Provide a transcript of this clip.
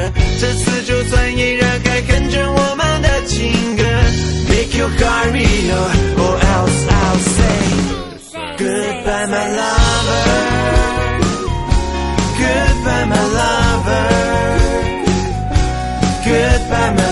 这次就算依然还看着我们的情歌 Make you hurry or else I'll say Goodbye my lover Goodbye my lover Goodbye my